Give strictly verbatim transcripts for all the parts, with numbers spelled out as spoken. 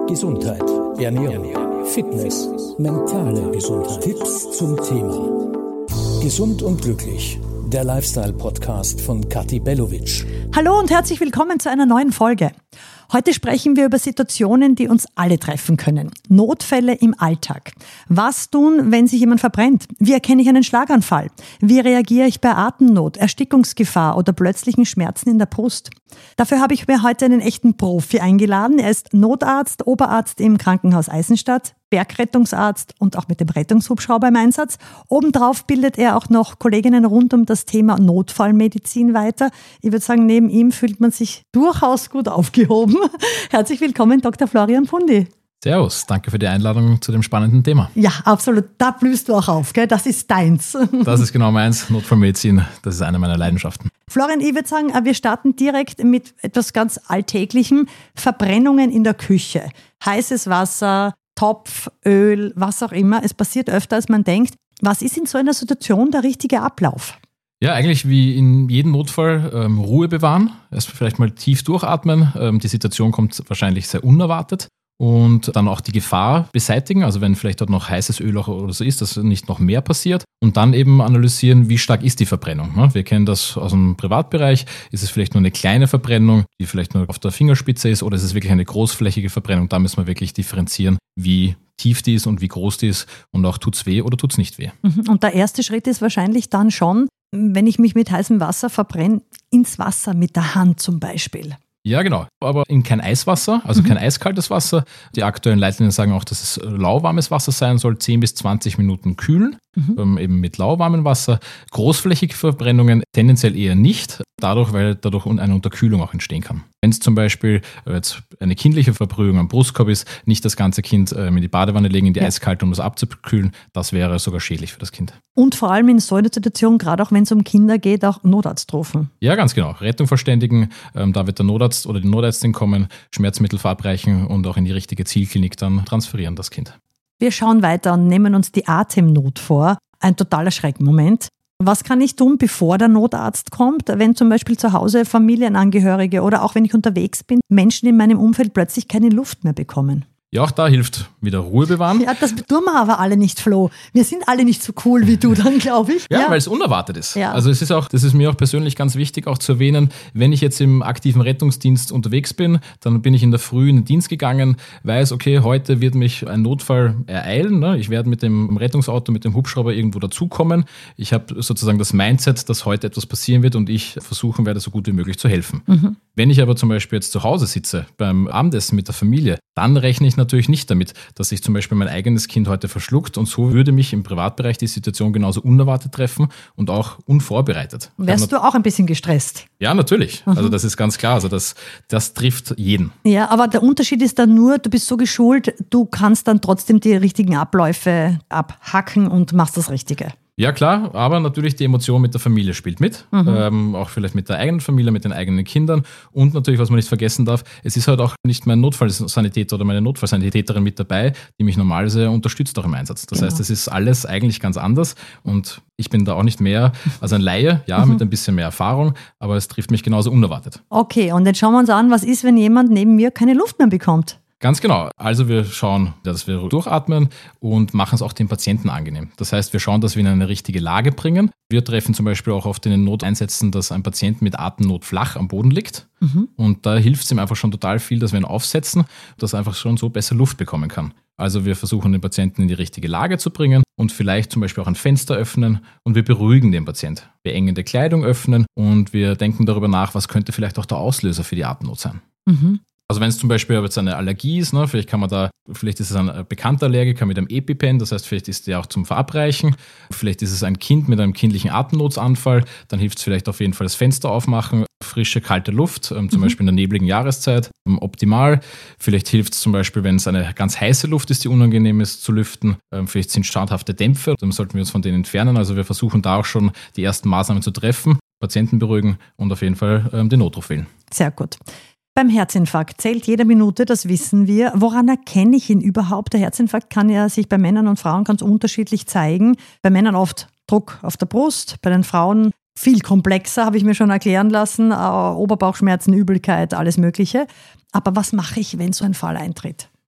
Gesundheit, Ernährung, Fitness, mentale Gesundheit. Tipps zum Thema Gesund und glücklich. Der Lifestyle-Podcast von Kathi Belowitsch. Hallo und herzlich willkommen zu einer neuen Folge. Heute sprechen wir über Situationen, die uns alle treffen können. Notfälle im Alltag. Was tun, wenn sich jemand verbrennt? Wie erkenne ich einen Schlaganfall? Wie reagiere ich bei Atemnot, Erstickungsgefahr oder plötzlichen Schmerzen in der Brust? Dafür habe ich mir heute einen echten Profi eingeladen. Er ist Notarzt, Oberarzt im Krankenhaus Eisenstadt, Bergrettungsarzt und auch mit dem Rettungshubschrauber im Einsatz. Obendrauf bildet er auch noch Kolleginnen rund um das Thema Notfallmedizin weiter. Ich würde sagen, neben ihm fühlt man sich durchaus gut aufgehoben. Herzlich willkommen, Doktor Florian Fundi. Servus, danke für die Einladung zu dem spannenden Thema. Ja, absolut. Da blühst du auch auf, gell? Das ist deins. Das ist genau meins, Notfallmedizin. Das ist eine meiner Leidenschaften. Florian, ich würde sagen, wir starten direkt mit etwas ganz Alltäglichem. Verbrennungen in der Küche. Heißes Wasser, Topf, Öl, was auch immer. Es passiert öfter, als man denkt. Was ist in so einer Situation der richtige Ablauf? Ja, eigentlich wie in jedem Notfall ähm, Ruhe bewahren. Erst vielleicht mal tief durchatmen. Ähm, die Situation kommt wahrscheinlich sehr unerwartet. Und dann auch die Gefahr beseitigen, also wenn vielleicht dort noch heißes Öl oder so ist, dass nicht noch mehr passiert. Und dann eben analysieren, wie stark ist die Verbrennung. Wir kennen das aus dem Privatbereich. Ist es vielleicht nur eine kleine Verbrennung, die vielleicht nur auf der Fingerspitze ist, oder ist es wirklich eine großflächige Verbrennung? Da müssen wir wirklich differenzieren, wie tief die ist und wie groß die ist und auch tut's weh oder tut's nicht weh. Und der erste Schritt ist wahrscheinlich dann schon, wenn ich mich mit heißem Wasser verbrenne, ins Wasser mit der Hand zum Beispiel. Ja, genau. Aber in kein Eiswasser, also mhm. kein eiskaltes Wasser. Die aktuellen Leitlinien sagen auch, dass es lauwarmes Wasser sein soll, zehn bis zwanzig Minuten kühlen, mhm. ähm, eben mit lauwarmem Wasser. Großflächige Verbrennungen tendenziell eher nicht, dadurch, weil dadurch eine Unterkühlung auch entstehen kann. Wenn es zum Beispiel jetzt eine kindliche Verbrühung am Brustkorb ist, nicht das ganze Kind ähm, in die Badewanne legen, in die ja. eiskalte, um es abzukühlen, das wäre sogar schädlich für das Kind. Und vor allem in so einer Situation, gerade auch wenn es um Kinder geht, auch Notarzt rufen. Ja, ganz genau. Rettung verständigen, ähm, da wird der Notarzt oder die Notärztin kommen, Schmerzmittel verabreichen und auch in die richtige Zielklinik dann transferieren, das Kind. Wir schauen weiter und nehmen uns die Atemnot vor. Ein totaler Schreckmoment. Was kann ich tun, bevor der Notarzt kommt, wenn zum Beispiel zu Hause Familienangehörige oder auch wenn ich unterwegs bin, Menschen in meinem Umfeld plötzlich keine Luft mehr bekommen? Ja, auch da hilft wieder Ruhe bewahren. Ja, das tun wir aber alle nicht, Flo. Wir sind alle nicht so cool wie du dann, glaube ich. Ja, ja, weil es unerwartet ist. Ja. Also es ist auch, das ist mir auch persönlich ganz wichtig, auch zu erwähnen, wenn ich jetzt im aktiven Rettungsdienst unterwegs bin, dann bin ich in der Früh in den Dienst gegangen, weiß, okay, heute wird mich ein Notfall ereilen. Ne? Ich werde mit dem Rettungsauto, mit dem Hubschrauber irgendwo dazukommen. Ich habe sozusagen das Mindset, dass heute etwas passieren wird und ich versuchen werde, so gut wie möglich zu helfen. Mhm. Wenn ich aber zum Beispiel jetzt zu Hause sitze, beim Abendessen mit der Familie, dann rechne ich natürlich nicht damit, dass sich zum Beispiel mein eigenes Kind heute verschluckt, und so würde mich im Privatbereich die Situation genauso unerwartet treffen und auch unvorbereitet. Wärst du auch ein bisschen gestresst? Ja, natürlich. Mhm. Also das ist ganz klar. Also das, das trifft jeden. Ja, aber der Unterschied ist dann nur, du bist so geschult, du kannst dann trotzdem die richtigen Abläufe abhacken und machst das Richtige. Ja klar, aber natürlich die Emotion mit der Familie spielt mit, mhm. ähm, auch vielleicht mit der eigenen Familie, mit den eigenen Kindern, und natürlich, was man nicht vergessen darf, es ist halt auch nicht mein Notfallsanitäter oder meine Notfallsanitäterin mit dabei, die mich normalerweise unterstützt auch im Einsatz. Das genau. heißt, es ist alles eigentlich ganz anders und ich bin da auch nicht mehr als ein Laie, ja, mhm. mit ein bisschen mehr Erfahrung, aber es trifft mich genauso unerwartet. Okay, und jetzt schauen wir uns an, was ist, wenn jemand neben mir keine Luft mehr bekommt? Ganz genau. Also wir schauen, dass wir durchatmen und machen es auch dem Patienten angenehm. Das heißt, wir schauen, dass wir ihn in eine richtige Lage bringen. Wir treffen zum Beispiel auch oft in den Noteinsätzen, dass ein Patient mit Atemnot flach am Boden liegt. Mhm. Und da hilft es ihm einfach schon total viel, dass wir ihn aufsetzen, dass er einfach schon so besser Luft bekommen kann. Also wir versuchen, den Patienten in die richtige Lage zu bringen und vielleicht zum Beispiel auch ein Fenster öffnen, und wir beruhigen den Patienten. Wir engende Kleidung öffnen und wir denken darüber nach, was könnte vielleicht auch der Auslöser für die Atemnot sein. Mhm. Also wenn es zum Beispiel jetzt eine Allergie ist, ne, vielleicht kann man da, vielleicht ist es ein bekannter Allergiker mit einem EpiPen, das heißt, vielleicht ist der auch zum Verabreichen. Vielleicht ist es ein Kind mit einem kindlichen Atemnotsanfall, dann hilft es vielleicht auf jeden Fall das Fenster aufmachen, frische, kalte Luft, ähm, zum mhm. Beispiel in der nebligen Jahreszeit, ähm, optimal. Vielleicht hilft es zum Beispiel, wenn es eine ganz heiße Luft ist, die unangenehm ist zu lüften. Ähm, vielleicht sind schadhafte Dämpfe, dann sollten wir uns von denen entfernen. Also wir versuchen da auch schon die ersten Maßnahmen zu treffen, Patienten beruhigen und auf jeden Fall ähm, den Notruf wählen. Sehr gut. Beim Herzinfarkt zählt jede Minute, das wissen wir. Woran erkenne ich ihn überhaupt? Der Herzinfarkt kann ja sich bei Männern und Frauen ganz unterschiedlich zeigen. Bei Männern oft Druck auf der Brust, bei den Frauen viel komplexer, habe ich mir schon erklären lassen. Oberbauchschmerzen, Übelkeit, alles Mögliche. Aber was mache ich, wenn so ein Fall eintritt?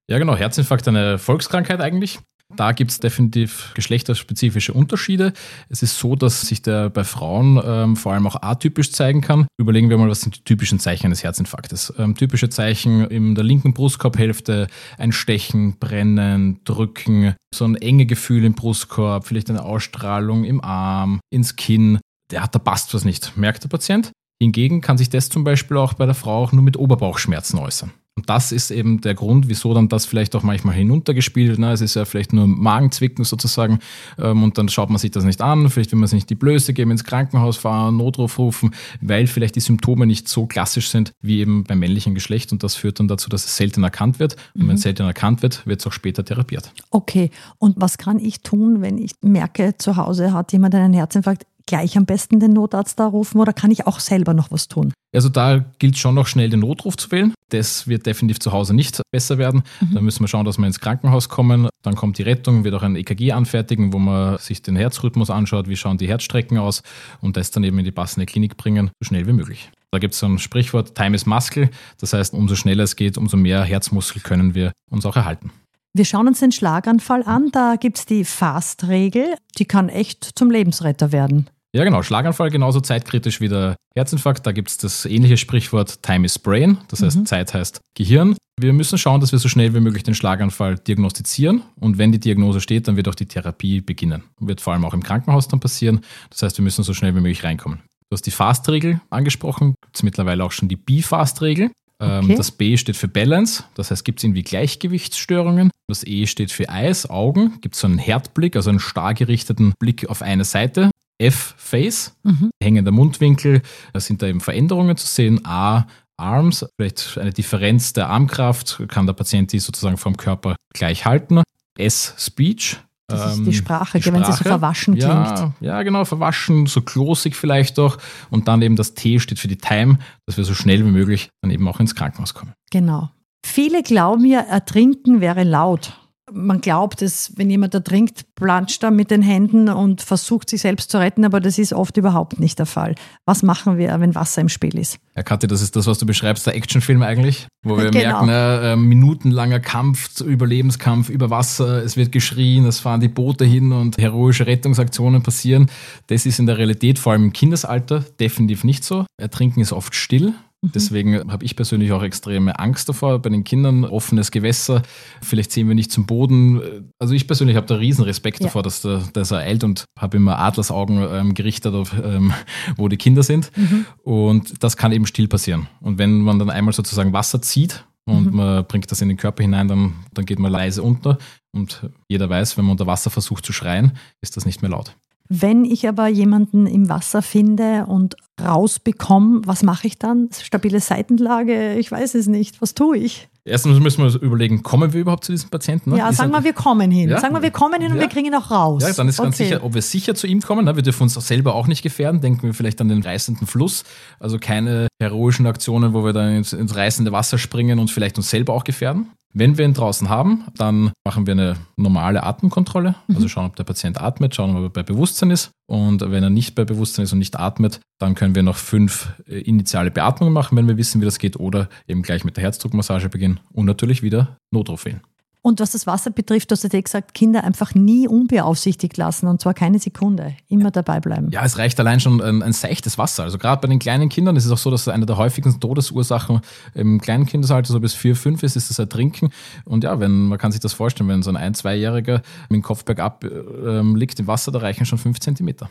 Ja genau, Herzinfarkt eine Volkskrankheit eigentlich. Da gibt es definitiv geschlechterspezifische Unterschiede. Es ist so, dass sich der bei Frauen ähm, vor allem auch atypisch zeigen kann. Überlegen wir mal, was sind die typischen Zeichen eines Herzinfarktes. Ähm, typische Zeichen in der linken Brustkorbhälfte, ein Stechen, Brennen, Drücken, so ein enge Gefühl im Brustkorb, vielleicht eine Ausstrahlung im Arm, ins Kinn. Ja, da passt was nicht, merkt der Patient. Hingegen kann sich das zum Beispiel auch bei der Frau auch nur mit Oberbauchschmerzen äußern. Und das ist eben der Grund, wieso dann das vielleicht auch manchmal hinuntergespielt wird. Es ist ja vielleicht nur Magenzwicken sozusagen und dann schaut man sich das nicht an. Vielleicht will man sich nicht die Blöße geben, ins Krankenhaus fahren, Notruf rufen, weil vielleicht die Symptome nicht so klassisch sind wie eben beim männlichen Geschlecht und das führt dann dazu, dass es selten erkannt wird. Und mhm. wenn es selten erkannt wird, wird es auch später therapiert. Okay, und was kann ich tun, wenn ich merke, zu Hause hat jemand einen Herzinfarkt? Gleich am besten den Notarzt da rufen oder kann ich auch selber noch was tun? Also da gilt schon noch schnell den Notruf zu wählen. Das wird definitiv zu Hause nicht besser werden. Mhm. Da müssen wir schauen, dass wir ins Krankenhaus kommen. Dann kommt die Rettung, wird auch ein E K G anfertigen, wo man sich den Herzrhythmus anschaut, wie schauen die Herzstrecken aus und das dann eben in die passende Klinik bringen, so schnell wie möglich. Da gibt es so ein Sprichwort, Time is Muscle. Das heißt, umso schneller es geht, umso mehr Herzmuskel können wir uns auch erhalten. Wir schauen uns den Schlaganfall an. Da gibt es die Fast-Regel. Die kann echt zum Lebensretter werden. Ja genau, Schlaganfall genauso zeitkritisch wie der Herzinfarkt. Da gibt es das ähnliche Sprichwort Time is Brain, das heißt mhm. Zeit heißt Gehirn. Wir müssen schauen, dass wir so schnell wie möglich den Schlaganfall diagnostizieren und wenn die Diagnose steht, dann wird auch die Therapie beginnen. Wird vor allem auch im Krankenhaus dann passieren. Das heißt, wir müssen so schnell wie möglich reinkommen. Du hast die Fast-Regel angesprochen, gibt es mittlerweile auch schon die B-Fast-Regel. Okay. Das B steht für Balance, das heißt, gibt es irgendwie Gleichgewichtsstörungen. Das E steht für Eyes, Augen, gibt es so einen Herdblick, also einen starr gerichteten Blick auf eine Seite. F, Face, mhm. hängender Mundwinkel, da sind da eben Veränderungen zu sehen. A, Arms, vielleicht eine Differenz der Armkraft, kann der Patient die sozusagen vom Körper gleich halten. S, Speech. Das ist die Sprache, die Sprache. Wenn sie so verwaschen klingt. Ja, ja, genau, verwaschen, so klosig vielleicht auch. Und dann eben das T steht für die Time, dass wir so schnell wie möglich dann eben auch ins Krankenhaus kommen. Genau. Viele glauben ja, ertrinken wäre laut. Man glaubt, dass wenn jemand ertrinkt, planscht er mit den Händen und versucht, sich selbst zu retten, aber das ist oft überhaupt nicht der Fall. Was machen wir, wenn Wasser im Spiel ist? Ja, Kathi, das ist das, was du beschreibst, der Actionfilm eigentlich, wo wir genau. merken, äh, minutenlanger Kampf, Überlebenskampf über Wasser, es wird geschrien, es fahren die Boote hin und heroische Rettungsaktionen passieren. Das ist in der Realität, vor allem im Kindesalter, definitiv nicht so. Ertrinken ist oft still. Deswegen habe ich persönlich auch extreme Angst davor, bei den Kindern offenes Gewässer, vielleicht sehen wir nicht zum Boden. Also ich persönlich habe da riesen Respekt ja. davor, dass der, dass er eilt und habe immer Adlersaugen ähm, gerichtet auf, ähm, wo die Kinder sind mhm. und das kann eben still passieren. Und wenn man dann einmal sozusagen Wasser zieht und mhm. man bringt das in den Körper hinein, dann, dann geht man leise unter und jeder weiß, wenn man unter Wasser versucht zu schreien, ist das nicht mehr laut. Wenn ich aber jemanden im Wasser finde und rausbekomme, was mache ich dann? Stabile Seitenlage? Ich weiß es nicht. Was tue ich? Erstens müssen wir überlegen, kommen wir überhaupt zu diesem Patienten? Ne? Ja, sagen wir, wir kommen hin. Ja? Sagen wir, wir kommen hin und ja. wir kriegen ihn auch raus. Ja, dann ist ganz okay. sicher, ob wir sicher zu ihm kommen. Ne? Wir dürfen uns selber auch nicht gefährden. Denken wir vielleicht an den reißenden Fluss. Also keine heroischen Aktionen, wo wir dann ins, ins reißende Wasser springen und vielleicht uns selber auch gefährden. Wenn wir ihn draußen haben, dann machen wir eine normale Atemkontrolle. Also schauen, ob der Patient atmet, schauen, ob er bei Bewusstsein ist. Und wenn er nicht bei Bewusstsein ist und nicht atmet, dann können wir noch fünf initiale Beatmungen machen, wenn wir wissen, wie das geht. Oder eben gleich mit der Herzdruckmassage beginnen und natürlich wieder Notruf wählen. Und was das Wasser betrifft, du hast ja gesagt, Kinder einfach nie unbeaufsichtigt lassen und zwar keine Sekunde, immer dabei bleiben. Ja, es reicht allein schon ein, ein seichtes Wasser. Also gerade bei den kleinen Kindern ist es auch so, dass eine der häufigsten Todesursachen im kleinen Kindesalter so bis vier, fünf ist, ist das Ertrinken. Und ja, wenn man kann sich das vorstellen, wenn so ein ein-, zweijähriger mit dem Kopf bergab äh, liegt im Wasser, da reichen schon fünf Zentimeter.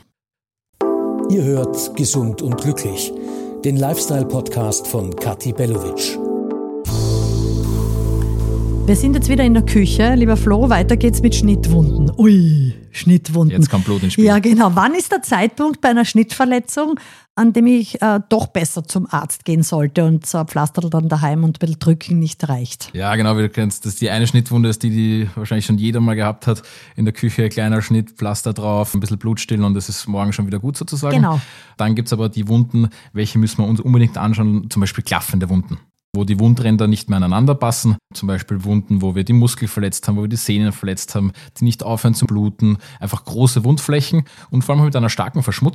Ihr hört Gesund und Glücklich, den Lifestyle-Podcast von Kathi Belowitsch. Wir sind jetzt wieder in der Küche, lieber Flo, weiter geht's mit Schnittwunden. Ui, Schnittwunden. Jetzt kommt Blut ins Spiel. Ja, genau. Wann ist der Zeitpunkt bei einer Schnittverletzung, an dem ich äh, doch besser zum Arzt gehen sollte und so ein Pflasterl dann daheim und ein bisschen drücken nicht reicht? Ja, genau, wie du kennst, das ist die eine Schnittwunde, ist die, die wahrscheinlich schon jeder mal gehabt hat. In der Küche, kleiner Schnitt, Pflaster drauf, ein bisschen Blut stillen und es ist morgen schon wieder gut sozusagen. Genau. Dann gibt's aber die Wunden, welche müssen wir uns unbedingt anschauen, zum Beispiel klaffende Wunden, wo die Wundränder nicht mehr aneinander passen. Zum Beispiel Wunden, wo wir die Muskel verletzt haben, wo wir die Sehnen verletzt haben, die nicht aufhören zu bluten. Einfach große Wundflächen und vor allem mit einer starken Verschmutzung.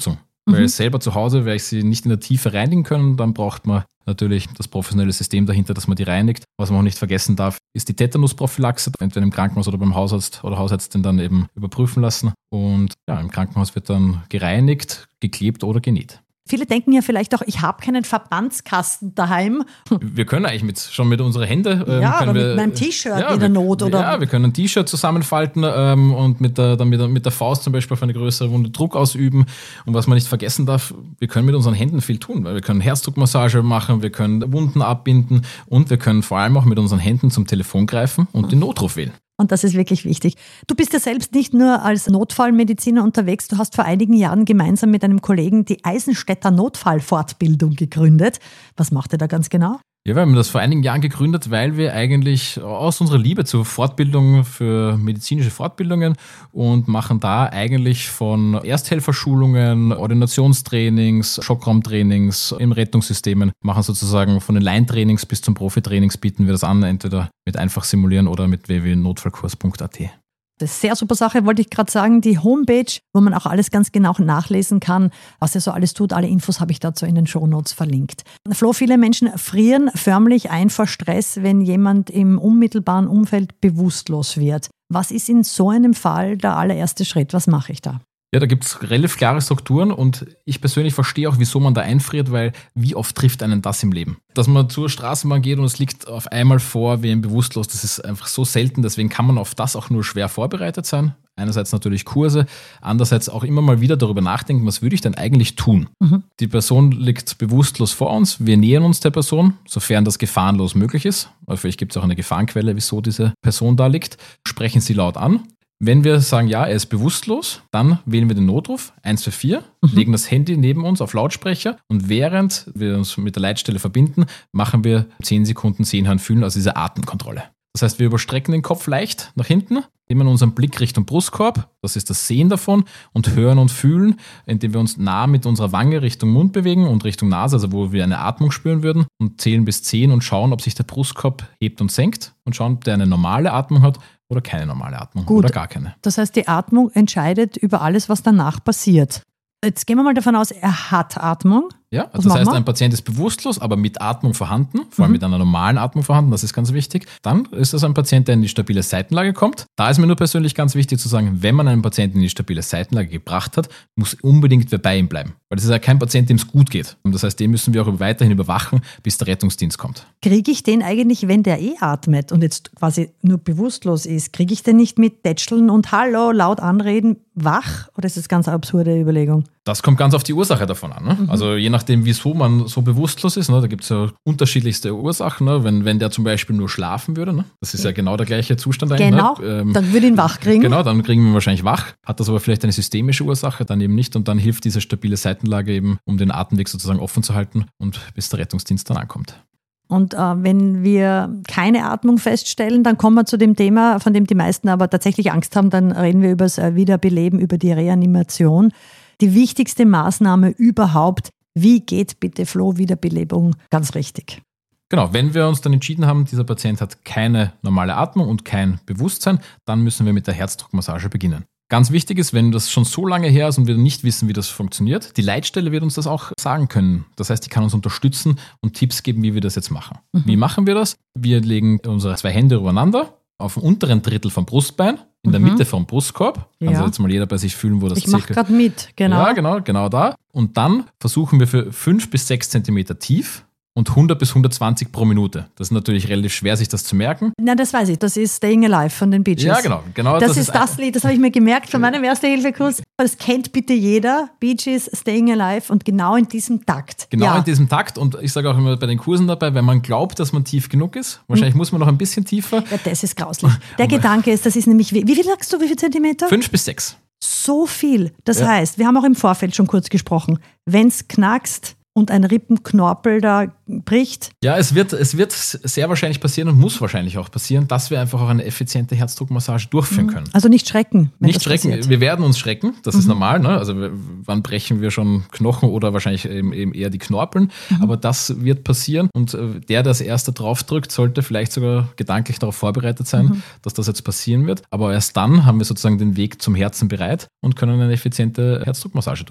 Mhm. Weil selber zu Hause werde ich sie nicht in der Tiefe reinigen können. Dann braucht man natürlich das professionelle System dahinter, dass man die reinigt. Was man auch nicht vergessen darf, ist die Tetanusprophylaxe, entweder im Krankenhaus oder beim Hausarzt oder Hausärztin dann eben überprüfen lassen. Und ja, im Krankenhaus wird dann gereinigt, geklebt oder genäht. Viele denken ja vielleicht auch, ich habe keinen Verbandskasten daheim. Wir können eigentlich mit, schon mit unseren Händen. Ähm, ja, aber wir, mit meinem T-Shirt ja, in der wir, Not. Oder? Ja, wir können ein T-Shirt zusammenfalten ähm, und mit der, dann mit, der, mit der Faust zum Beispiel auf eine größere Wunde Druck ausüben. Und was man nicht vergessen darf, wir können mit unseren Händen viel tun. Weil wir können Herzdruckmassage machen, wir können Wunden abbinden und wir können vor allem auch mit unseren Händen zum Telefon greifen und den Notruf wählen. Und das ist wirklich wichtig. Du bist ja selbst nicht nur als Notfallmediziner unterwegs, du hast vor einigen Jahren gemeinsam mit einem Kollegen die Eisenstädter Notfallfortbildung gegründet. Was macht ihr da ganz genau? Ja, wir haben das vor einigen Jahren gegründet, weil wir eigentlich aus unserer Liebe zur Fortbildung für medizinische Fortbildungen und machen da eigentlich von Ersthelferschulungen, Ordinationstrainings, Schockraumtrainings im Rettungssystemen, machen sozusagen von den Laientrainings bis zum Profitrainings bieten wir das an, entweder mit einfach simulieren oder mit w w w punkt notfallkurs punkt a t. Das ist eine sehr super Sache, wollte ich gerade sagen. Die Homepage, wo man auch alles ganz genau nachlesen kann, was er so alles tut. Alle Infos habe ich dazu in den Shownotes verlinkt. Flo, viele Menschen frieren förmlich ein vor Stress, wenn jemand im unmittelbaren Umfeld bewusstlos wird. Was ist in so einem Fall der allererste Schritt? Was mache ich da? Ja, da gibt es relativ klare Strukturen und ich persönlich verstehe auch, wieso man da einfriert, weil wie oft trifft einen das im Leben? Dass man zur Straßenbahn geht und es liegt auf einmal vor, wie ein bewusstlos, das ist einfach so selten, deswegen kann man auf das auch nur schwer vorbereitet sein. Einerseits natürlich Kurse, andererseits auch immer mal wieder darüber nachdenken, was würde ich denn eigentlich tun? Mhm. Die Person liegt bewusstlos vor uns, wir nähern uns der Person, sofern das gefahrenlos möglich ist. Vielleicht gibt es auch eine Gefahrenquelle, wieso diese Person da liegt. Sprechen Sie laut an. Wenn wir sagen, ja, er ist bewusstlos, dann wählen wir den Notruf eins vier vier, mhm. legen das Handy neben uns auf Lautsprecher und während wir uns mit der Leitstelle verbinden, machen wir zehn Sekunden Sehen, Hören, Fühlen, also diese Atemkontrolle. Das heißt, wir überstrecken den Kopf leicht nach hinten, nehmen unseren Blick Richtung Brustkorb, das ist das Sehen davon, und hören und fühlen, indem wir uns nah mit unserer Wange Richtung Mund bewegen und Richtung Nase, also wo wir eine Atmung spüren würden, und zählen bis zehn und schauen, ob sich der Brustkorb hebt und senkt und schauen, ob der eine normale Atmung hat oder keine normale Atmung. Gut, oder gar keine. Das heißt, die Atmung entscheidet über alles, was danach passiert. Jetzt gehen wir mal davon aus, er hat Atmung. Ja, also das heißt, ein Patient ist bewusstlos, aber mit Atmung vorhanden, vor allem mhm. mit einer normalen Atmung vorhanden, das ist ganz wichtig. Dann ist das ein Patient, der in die stabile Seitenlage kommt. Da ist mir nur persönlich ganz wichtig zu sagen, wenn man einen Patienten in die stabile Seitenlage gebracht hat, muss unbedingt wer bei ihm bleiben. Weil das ist ja kein Patient, dem es gut geht. Das heißt, den müssen wir auch weiterhin überwachen, bis der Rettungsdienst kommt. Kriege ich den eigentlich, wenn der eh atmet und jetzt quasi nur bewusstlos ist, kriege ich den nicht mit Tätscheln und Hallo laut anreden wach? Oder ist das ganz eine absurde Überlegung? Das kommt ganz auf die Ursache davon an. Ne? Mhm. Also je nachdem, wieso man so bewusstlos ist, ne? Da gibt es ja unterschiedlichste Ursachen. Ne? Wenn, wenn der zum Beispiel nur schlafen würde, ne? Das ist ja genau der gleiche Zustand eigentlich. Genau, ne? ähm, dann würde ihn wach kriegen. Genau, dann kriegen wir ihn wahrscheinlich wach. Hat das aber vielleicht eine systemische Ursache, dann eben nicht. Und dann hilft diese stabile Seitenlage eben, um den Atemweg sozusagen offen zu halten und bis der Rettungsdienst dann ankommt. Und äh, wenn wir keine Atmung feststellen, dann kommen wir zu dem Thema, von dem die meisten aber tatsächlich Angst haben, dann reden wir über das Wiederbeleben, über die Reanimation. Die wichtigste Maßnahme überhaupt, wie geht bitte Flo Wiederbelebung ganz richtig? Genau, wenn wir uns dann entschieden haben, dieser Patient hat keine normale Atmung und kein Bewusstsein, dann müssen wir mit der Herzdruckmassage beginnen. Ganz wichtig ist, wenn das schon so lange her ist und wir nicht wissen, wie das funktioniert, die Leitstelle wird uns das auch sagen können. Das heißt, die kann uns unterstützen und Tipps geben, wie wir das jetzt machen. Mhm. Wie machen wir das? Wir legen unsere zwei Hände übereinander auf dem unteren Drittel vom Brustbein, in mhm. der Mitte vom Brustkorb. Kann ja. Also jetzt mal jeder bei sich fühlen, wo das ich Ich mache gerade mit, genau. Ja, genau, genau da. Und dann versuchen wir für fünf bis sechs Zentimeter tief und hundert bis hundertzwanzig pro Minute. Das ist natürlich relativ schwer, sich das zu merken. Na, das weiß ich. Das ist Staying Alive von den Bee Gees. Ja, genau. genau das, das ist das Lied, das habe ich mir gemerkt von meinem Erste-Hilfe-Kurs. Das kennt bitte jeder. Bee Gees, Staying Alive und genau in diesem Takt. Genau ja. in diesem Takt. Und ich sage auch immer bei den Kursen dabei, wenn man glaubt, dass man tief genug ist, wahrscheinlich hm. muss man noch ein bisschen tiefer. Ja, das ist grauslich. Der Gedanke ist, das ist nämlich, wie, wie viel sagst du, wie viel Zentimeter? Fünf bis sechs. So viel. Das ja. heißt, wir haben auch im Vorfeld schon kurz gesprochen, wenn es knackst, und ein Rippenknorpel da bricht. Ja, es wird, es wird sehr wahrscheinlich passieren und muss wahrscheinlich auch passieren, dass wir einfach auch eine effiziente Herzdruckmassage durchführen können. Also nicht schrecken. Wenn nicht das schrecken, passiert. Wir werden uns schrecken, das mhm. ist normal. Ne? Also wann brechen wir schon Knochen oder wahrscheinlich eben, eben eher die Knorpeln, mhm. aber das wird passieren und der, der das erste draufdrückt, sollte vielleicht sogar gedanklich darauf vorbereitet sein, mhm. dass das jetzt passieren wird. Aber erst dann haben wir sozusagen den Weg zum Herzen bereit und können eine effiziente Herzdruckmassage durchführen.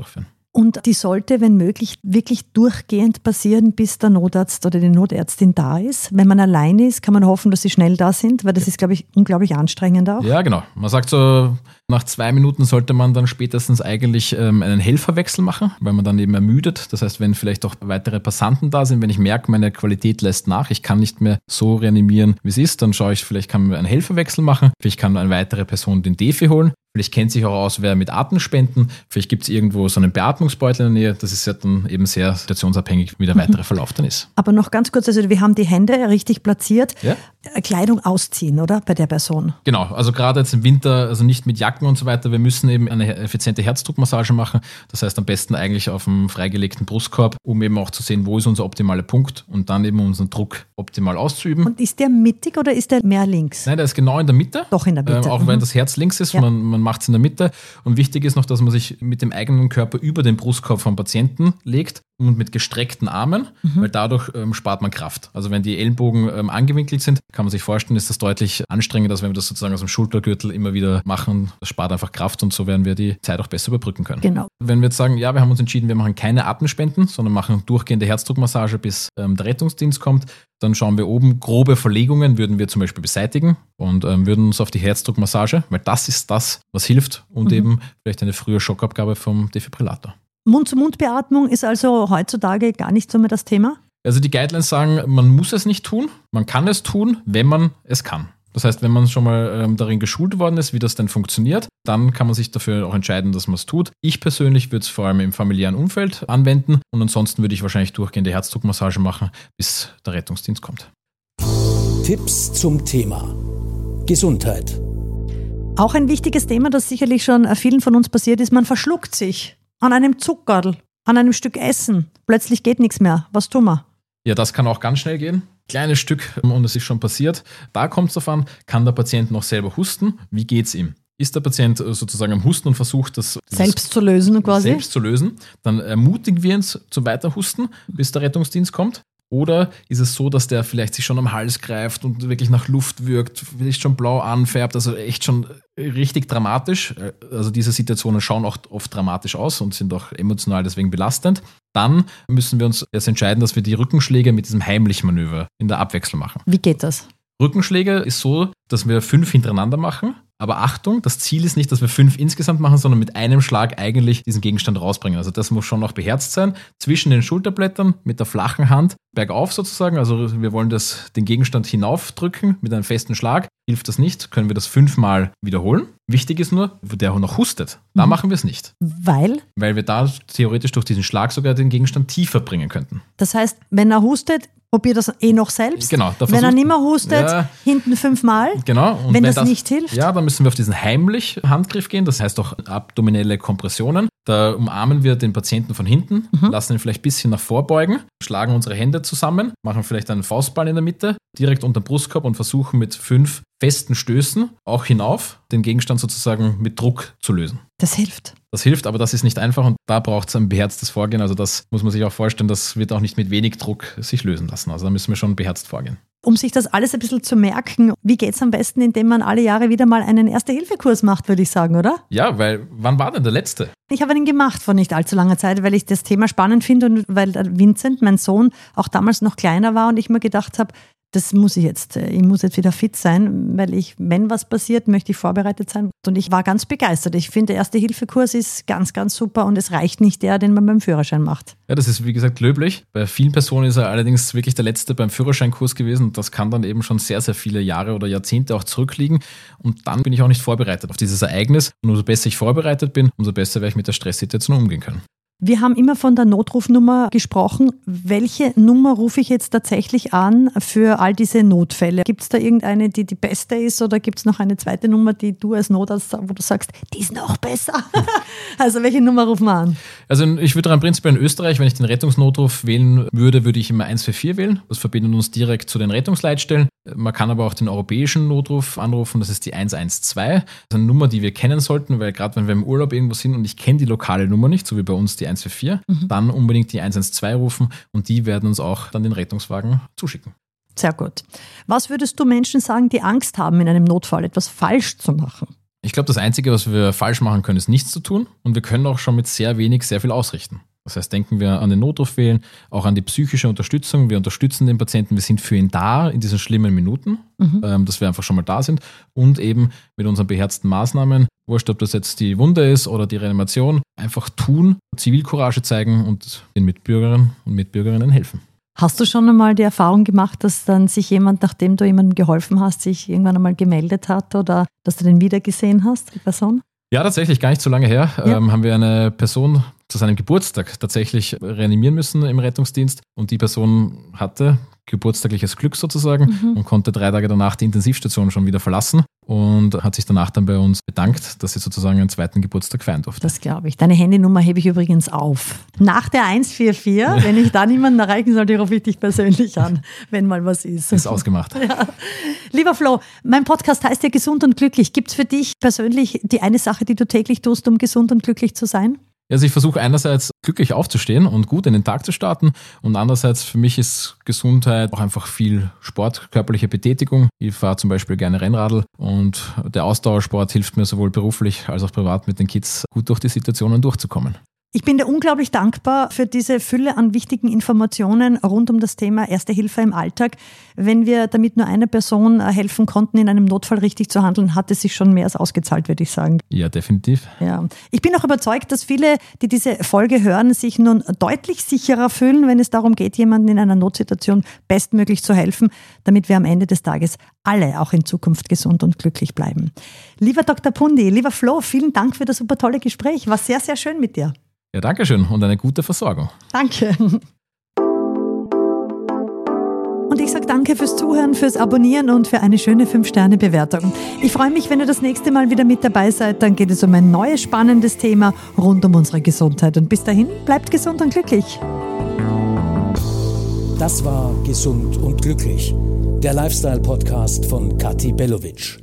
Und die sollte, wenn möglich, wirklich durchgehend passieren, bis der Notarzt oder die Notärztin da ist. Wenn man allein ist, kann man hoffen, dass sie schnell da sind, weil das ist, glaube ich, unglaublich anstrengend auch. Ja, genau. Man sagt so, nach zwei Minuten sollte man dann spätestens eigentlich ähm, einen Helferwechsel machen, weil man dann eben ermüdet. Das heißt, wenn vielleicht auch weitere Passanten da sind, wenn ich merke, meine Qualität lässt nach, ich kann nicht mehr so reanimieren, wie es ist, dann schaue ich, vielleicht kann man einen Helferwechsel machen, vielleicht kann eine weitere Person den Defi holen. Vielleicht kennt sich auch aus, wer mit Atemspenden, vielleicht gibt es irgendwo so einen Beatmungsbeutel in der Nähe. Das ist ja dann eben sehr situationsabhängig, wie der weitere Verlauf dann ist. Aber noch ganz kurz, also wir haben die Hände richtig platziert. Ja? Kleidung ausziehen, oder? Bei der Person. Genau, also gerade jetzt im Winter, also nicht mit Jacken und so weiter. Wir müssen eben eine effiziente Herzdruckmassage machen. Das heißt am besten eigentlich auf dem freigelegten Brustkorb, um eben auch zu sehen, wo ist unser optimaler Punkt und dann eben unseren Druck optimal auszuüben. Und ist der mittig oder ist der mehr links? Nein, der ist genau in der Mitte. Doch in der Mitte. Äh, auch mhm. wenn das Herz links ist, ja. man, man macht es in der Mitte. Und wichtig ist noch, dass man sich mit dem eigenen Körper über den Brustkorb vom Patienten legt und mit gestreckten Armen, mhm. weil dadurch ähm, spart man Kraft. Also wenn die Ellenbogen ähm, angewinkelt sind, kann man sich vorstellen, ist das deutlich anstrengender, als wenn wir das sozusagen aus dem Schultergürtel immer wieder machen. Das spart einfach Kraft und so werden wir die Zeit auch besser überbrücken können. Genau. Wenn wir jetzt sagen, ja, wir haben uns entschieden, wir machen keine Atemspenden, sondern machen durchgehende Herzdruckmassage, bis ähm, der Rettungsdienst kommt, dann schauen wir oben, grobe Verlegungen würden wir zum Beispiel beseitigen und ähm, würden uns auf die Herzdruckmassage, weil das ist das, was hilft und mhm. eben vielleicht eine frühe Schockabgabe vom Defibrillator. Mund-zu-Mund-Beatmung ist also heutzutage gar nicht so mehr das Thema? Also die Guidelines sagen, man muss es nicht tun, man kann es tun, wenn man es kann. Das heißt, wenn man schon mal ähm, darin geschult worden ist, wie das denn funktioniert, dann kann man sich dafür auch entscheiden, dass man es tut. Ich persönlich würde es vor allem im familiären Umfeld anwenden und ansonsten würde ich wahrscheinlich durchgehende Herzdruckmassage machen, bis der Rettungsdienst kommt. Tipps zum Thema Gesundheit. Auch ein wichtiges Thema, das sicherlich schon vielen von uns passiert ist, man verschluckt sich an einem Zuckerl, an einem Stück Essen. Plötzlich geht nichts mehr. Was tun wir? Ja, das kann auch ganz schnell gehen. Kleines Stück und es ist schon passiert. Da kommt es darauf an, kann der Patient noch selber husten? Wie geht es ihm? Ist der Patient sozusagen am Husten und versucht, das selbst zu lösen quasi? Selbst zu lösen, dann ermutigen wir ihn zum Weiterhusten, bis der Rettungsdienst kommt. Oder ist es so, dass der vielleicht sich schon am Hals greift und wirklich nach Luft wirkt, vielleicht schon blau anfärbt, also echt schon richtig dramatisch. Also diese Situationen schauen auch oft dramatisch aus und sind auch emotional deswegen belastend. Dann müssen wir uns jetzt entscheiden, dass wir die Rückenschläge mit diesem Heimlich-Manöver in der Abwechslung machen. Wie geht das? Rückenschläge ist so, dass wir fünf hintereinander machen. Aber Achtung, das Ziel ist nicht, dass wir fünf insgesamt machen, sondern mit einem Schlag eigentlich diesen Gegenstand rausbringen. Also das muss schon noch beherzt sein. Zwischen den Schulterblättern mit der flachen Hand bergauf sozusagen. Also wir wollen das, den Gegenstand hinaufdrücken mit einem festen Schlag. Hilft das nicht, können wir das fünfmal wiederholen. Wichtig ist nur, der noch hustet. Da mhm. machen wir es nicht. Weil? Weil wir da theoretisch durch diesen Schlag sogar den Gegenstand tiefer bringen könnten. Das heißt, wenn er hustet, probier das eh noch selbst. Genau. Wenn versucht, er nicht mehr hustet, ja, hinten fünfmal. Genau. Und wenn, wenn das, das nicht hilft. Ja, dann müssen wir auf diesen heimlich Handgriff gehen. Das heißt auch abdominelle Kompressionen. Da umarmen wir den Patienten von hinten, mhm. lassen ihn vielleicht ein bisschen nach vorbeugen, schlagen unsere Hände zusammen, machen vielleicht einen Faustball in der Mitte, direkt unter den Brustkorb und versuchen mit fünf festen Stößen auch hinauf den Gegenstand sozusagen mit Druck zu lösen. Das hilft. Das hilft, aber das ist nicht einfach und da braucht es ein beherztes Vorgehen. Also das muss man sich auch vorstellen, das wird auch nicht mit wenig Druck sich lösen lassen. Also da müssen wir schon beherzt vorgehen. Um sich das alles ein bisschen zu merken, wie geht es am besten, indem man alle Jahre wieder mal einen Erste-Hilfe-Kurs macht, würde ich sagen, oder? Ja, weil wann war denn der letzte? Ich habe einen gemacht vor nicht allzu langer Zeit, weil ich das Thema spannend finde und weil Vincent, mein Sohn, auch damals noch kleiner war und ich mir gedacht habe, das muss ich jetzt, ich muss jetzt wieder fit sein, weil ich, wenn was passiert, möchte ich vorbereitet sein. Und ich war ganz begeistert. Ich finde, der Erste-Hilfe-Kurs ist ganz, ganz super und es reicht nicht der, den man beim Führerschein macht. Ja, das ist wie gesagt löblich. Bei vielen Personen ist er allerdings wirklich der letzte beim Führerscheinkurs gewesen und das kann dann eben schon sehr, sehr viele Jahre oder Jahrzehnte auch zurückliegen und dann bin ich auch nicht vorbereitet auf dieses Ereignis. Und umso besser ich vorbereitet bin, umso besser werde ich mit der Stresssituation umgehen können. Wir haben immer von der Notrufnummer gesprochen. Welche Nummer rufe ich jetzt tatsächlich an für all diese Notfälle? Gibt es da irgendeine, die die beste ist oder gibt es noch eine zweite Nummer, die du als Notarzt, wo du sagst, die ist noch besser? Also welche Nummer rufen wir an? Also ich würde rein prinzipiell in Österreich, wenn ich den Rettungsnotruf wählen würde, würde ich immer eins vier vier wählen. Das verbindet uns direkt zu den Rettungsleitstellen. Man kann aber auch den europäischen Notruf anrufen, das ist die eins eins zwei. Das ist eine Nummer, die wir kennen sollten, weil gerade wenn wir im Urlaub irgendwo sind und ich kenne die lokale Nummer nicht, so wie bei uns die eins vier vier, mhm. dann unbedingt die eins eins zwei rufen und die werden uns auch dann den Rettungswagen zuschicken. Sehr gut. Was würdest du Menschen sagen, die Angst haben, in einem Notfall etwas falsch zu machen? Ich glaube, das Einzige, was wir falsch machen können, ist nichts zu tun. Und wir können auch schon mit sehr wenig sehr viel ausrichten. Das heißt, denken wir an den Notruf wählen, auch an die psychische Unterstützung. Wir unterstützen den Patienten, wir sind für ihn da in diesen schlimmen Minuten, mhm. ähm, dass wir einfach schon mal da sind. Und eben mit unseren beherzten Maßnahmen, wurscht, ob das jetzt die Wunde ist oder die Reanimation, einfach tun, Zivilcourage zeigen und den Mitbürgerinnen und Mitbürgerinnen helfen. Hast du schon einmal die Erfahrung gemacht, dass dann sich jemand, nachdem du jemandem geholfen hast, sich irgendwann einmal gemeldet hat oder dass du den wiedergesehen hast, die Person? Ja, tatsächlich, gar nicht so lange her, ja. ähm, haben wir eine Person zu seinem Geburtstag tatsächlich reanimieren müssen im Rettungsdienst und die Person hatte geburtstagliches Glück sozusagen mhm. und konnte drei Tage danach die Intensivstation schon wieder verlassen und hat sich danach dann bei uns bedankt, dass sie sozusagen einen zweiten Geburtstag feiern durfte. Das glaube ich. Deine Handynummer hebe ich übrigens auf. Nach der eins vier vier, wenn ich da niemanden erreichen sollte, rufe ich dich persönlich an, wenn mal was ist. Ist ausgemacht. Ja. Lieber Flo, mein Podcast heißt ja Gesund und Glücklich. Gibt es für dich persönlich die eine Sache, die du täglich tust, um gesund und glücklich zu sein? Also ich versuche einerseits glücklich aufzustehen und gut in den Tag zu starten und andererseits für mich ist Gesundheit auch einfach viel Sport, körperliche Betätigung. Ich fahre zum Beispiel gerne Rennradl und der Ausdauersport hilft mir sowohl beruflich als auch privat mit den Kids gut durch die Situationen durchzukommen. Ich bin dir unglaublich dankbar für diese Fülle an wichtigen Informationen rund um das Thema Erste Hilfe im Alltag. Wenn wir damit nur einer Person helfen konnten, in einem Notfall richtig zu handeln, hat es sich schon mehr als ausgezahlt, würde ich sagen. Ja, definitiv. Ja. Ich bin auch überzeugt, dass viele, die diese Folge hören, sich nun deutlich sicherer fühlen, wenn es darum geht, jemandem in einer Notsituation bestmöglich zu helfen, damit wir am Ende des Tages alle auch in Zukunft gesund und glücklich bleiben. Lieber Doktor Pundi, lieber Flo, vielen Dank für das super tolle Gespräch. War sehr, sehr schön mit dir. Ja, danke schön und eine gute Versorgung. Danke. Und ich sage danke fürs Zuhören, fürs Abonnieren und für eine schöne fünf Sterne Bewertung. Ich freue mich, wenn ihr das nächste Mal wieder mit dabei seid. Dann geht es um ein neues spannendes Thema rund um unsere Gesundheit. Und bis dahin, bleibt gesund und glücklich. Das war Gesund und Glücklich, der Lifestyle-Podcast von Kathi Bellovic.